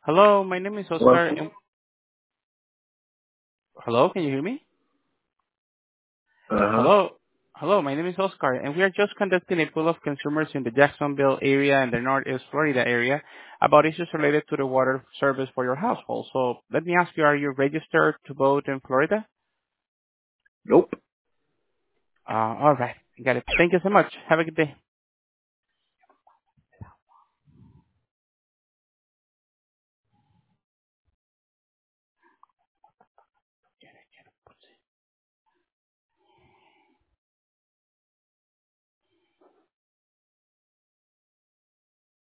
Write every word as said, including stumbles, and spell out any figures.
Hello, my name is Well, Oscar. And hello, can you hear me? uh-huh. Hello, hello, my name is Oscar, and we are just conducting a poll of consumers in the Jacksonville area and the Northeast Florida area about issues related to the water service for your household. So let me ask you: Are you registered to vote in Florida? Nope. Uh, all right, got it. Thank you so much. Have a good day.